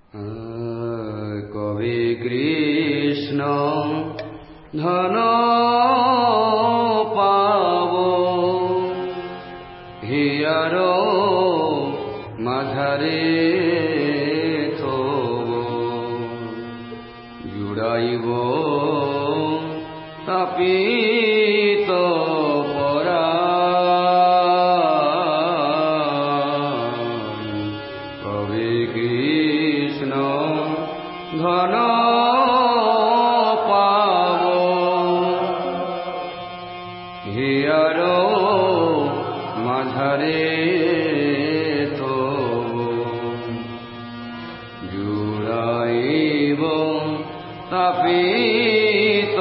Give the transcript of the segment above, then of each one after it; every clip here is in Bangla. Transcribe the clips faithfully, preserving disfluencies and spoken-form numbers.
কবে কৃষ্ণ ধন পাব হিয়ার মাঝারে থব জুড়াইব তাপিত পরাণ কবে কৃষ্ণ ধন পাব হিয়ার মাঝারে থব জুড়াইব তাপিত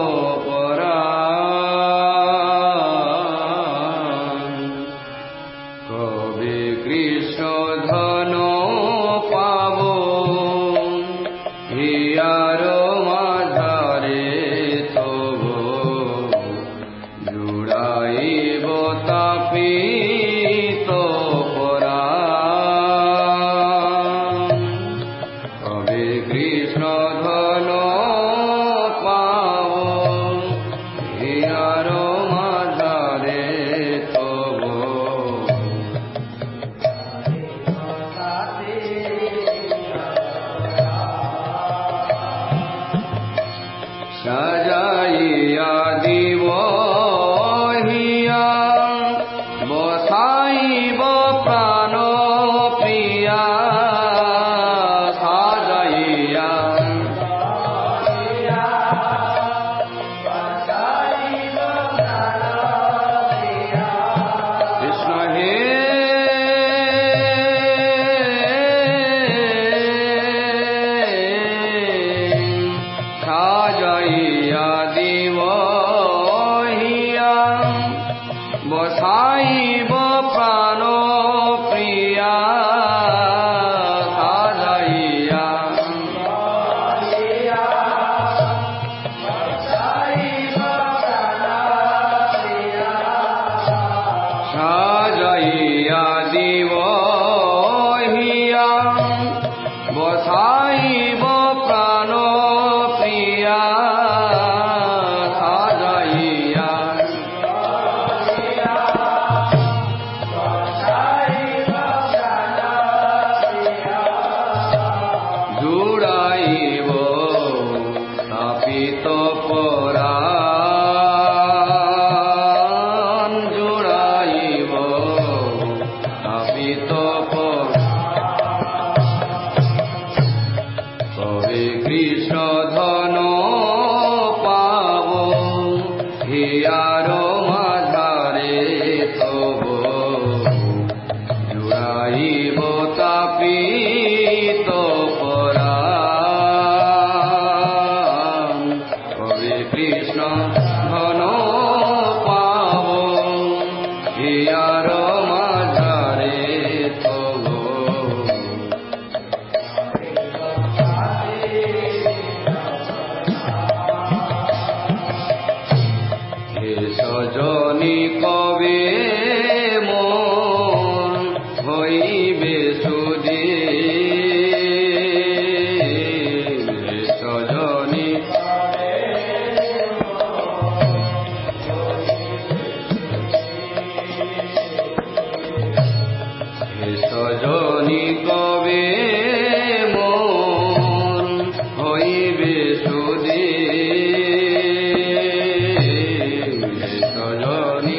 পরাণ কবে কৃষ্ণ ধন পাব হিয়ার মাঝারে থব জুড়াইব তাপিত পরাণ কবে কৃষ্ণ ধন পাব হিয়ার মাঝারে থব সাজাইয়া দিব হিয়া বসাইব প্রাণ প্রিয়া সাজাইয়া কৃষ্ণ হে সাজাইয়া দিব হিয়া বসাইব প্রাণ প্রিয়া সাজাইয়া সাজাইয়া দিব হিয়া বসাইব প্রাণ প্রিয়া সাজাইয়া জুড়াইব তাপিত পরাণ জুড়াইব তাপিত কবে কৃষ্ণ ধন পাব হিয়ার মাঝারে থব জুড়াইব তাপিত পরাণ কবে কৃষ্ণ ধন পাব হিয়ার মাঝারে থব হে সজনী কবে মন হইবে সুধী হে সজনী হে সজনী কবে মন হইবে সুধী হে সজনী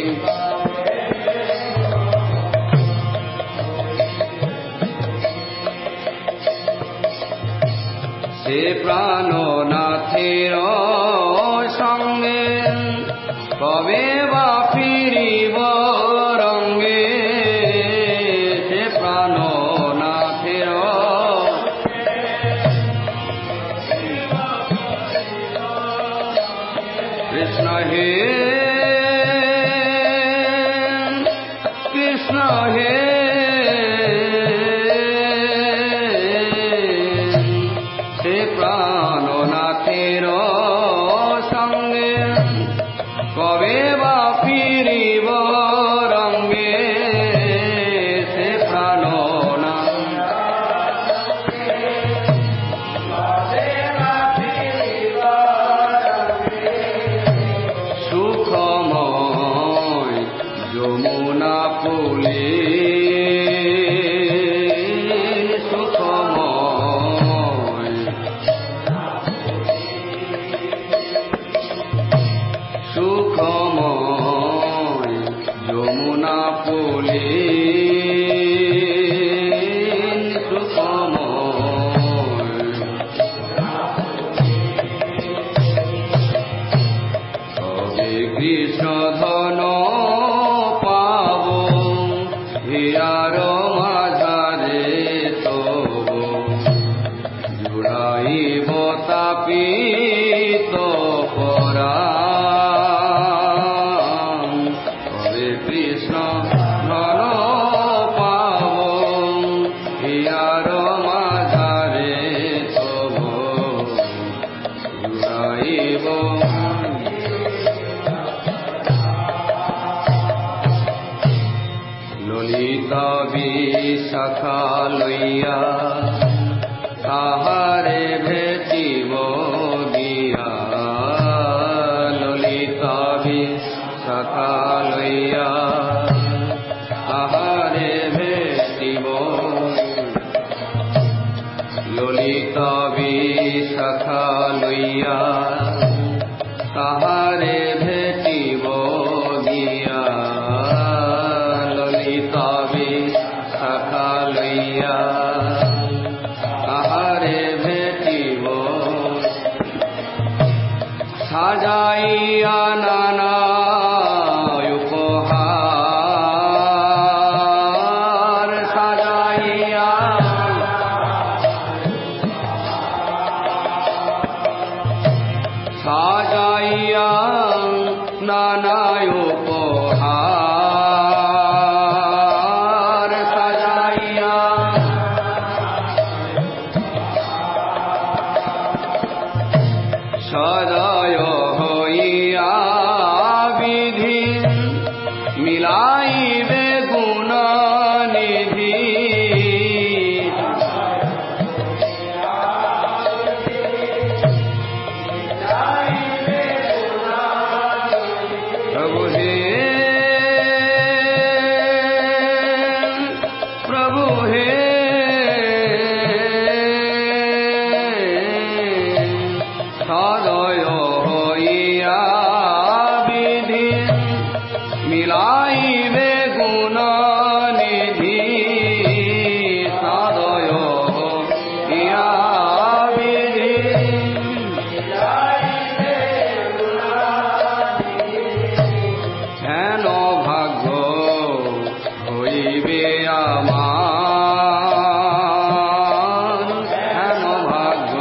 সে প্রাণনাথের সঙ্গে কবে বা ফিরিব রঙ্গে সে প্রাণনাথের কৃষ্ণ হে কৃষ্ণ হে সে প্রাণনাথের সঙ্গে কবে বা তাপিত পরাণ কবে কৃষ্ণ ধন পাব হিয়ার মাঝারে তব জুড়াইব ললিতা বিশাখা লইয়া তাহারে ভেটিব গিয়া ললিতা বিশাখা লইয়া তাহারে ভেটিব ললিতা বিশাখা লইয়া তাহারে ভেটিব গিয়া ললিতা বিশাখা লইয়া তাহারে ভেটিব সাজাইয়া নানা উপহার সাজাইয়া সাজাইয়া নানা উপহার সাজাইয়া সদয় হইয়া বিধি মিলাইবে গুণনিধি প্রভু হে প্রভু হে সদয় হইয়া বিধি মিলাইবে গুণনিধি সদয় হইয়া বিধি হেন ভাগ্য হইবে আমার হেন ভাগ্য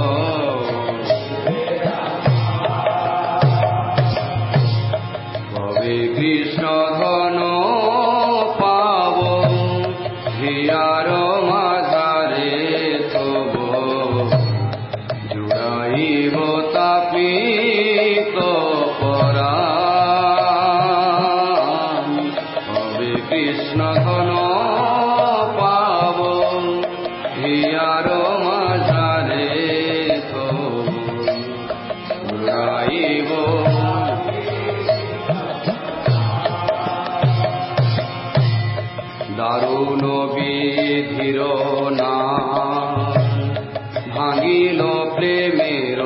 কবে কৃষ্ণ ধন পাব হিয়ার মাঝারে তব জুড়াইব তাপিত পরাণ কবে কৃষ্ণ ধন পাব হিয়ার মাঝারে তব জুড়াইব দারুণ বিধির না ভাঙিল প্রেমের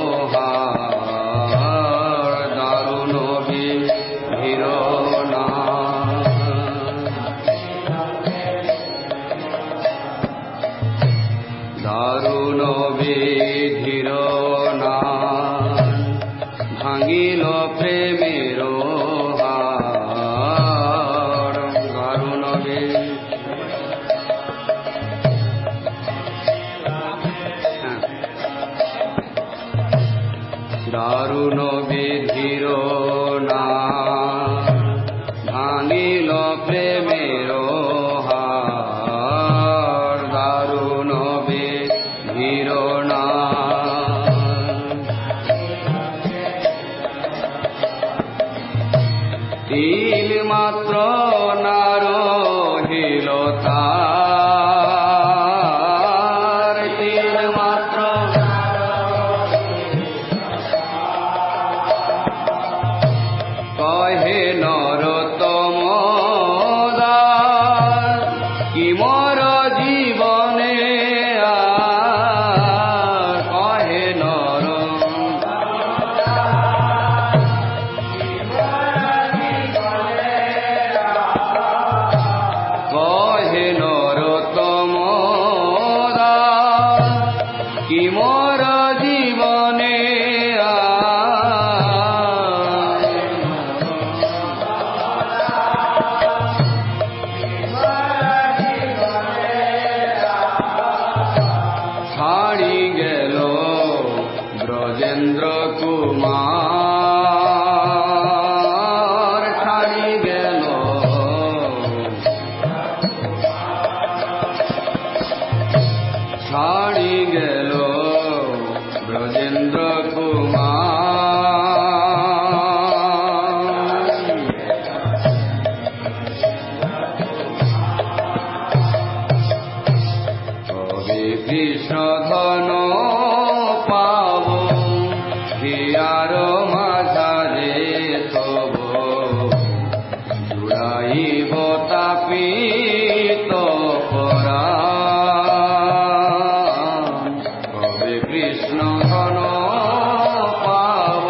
হার দারুণ বিধির না দারুণ বিধির না ভাঙিল প্রেমের হার দারুণ দারুণ বিধির না ভাঙিল প্রেমের হার দারুণ বিধির না তিল মাত্র না রহিল তার তিল মাত্র ছাড়ি গেল ব্রজেন্দ্র কুমার। কবে কৃষ্ণ ধন পাব হিয়ার মাঝারে তব জুড়াইব তাপিত পরাণ। কবে কৃষ্ণ ধন পাব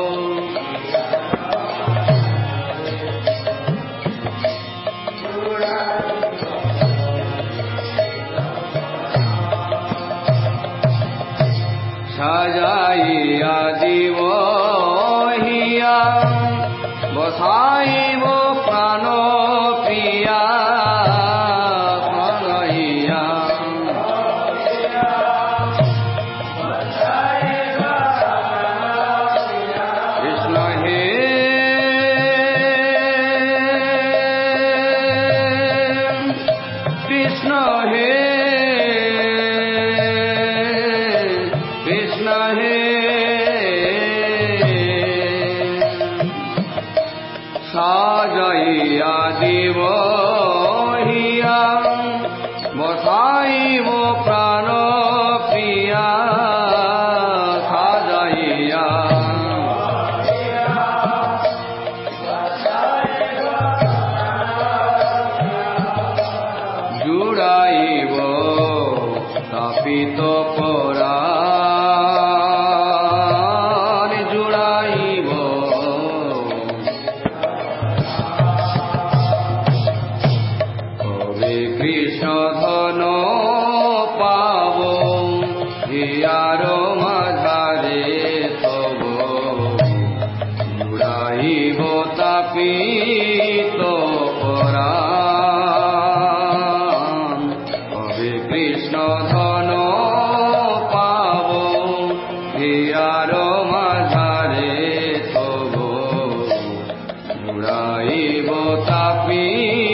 সাজাইয়া দিব হিয়া বসাইব প্রাণ প্রিয়া প্রাণইয়া। কৃষ্ণ হে কৃষ্ণ হে কৃষ্ণ হে সাজাইয়া দিব হিয়া বসাইব প্রাণ প্রিয়া সাজাইয়া। জুড়াইব তাপিত পরাণ জুড়াইব। কবে কৃষ্ণ ধন পাব হিয়ার মাঝারে তব জুড়াইব তাপিত পরাণ। কবে কৃষ্ণ ধন পাব হিয়ার মাঝারে তব জুড়াইব তাপিত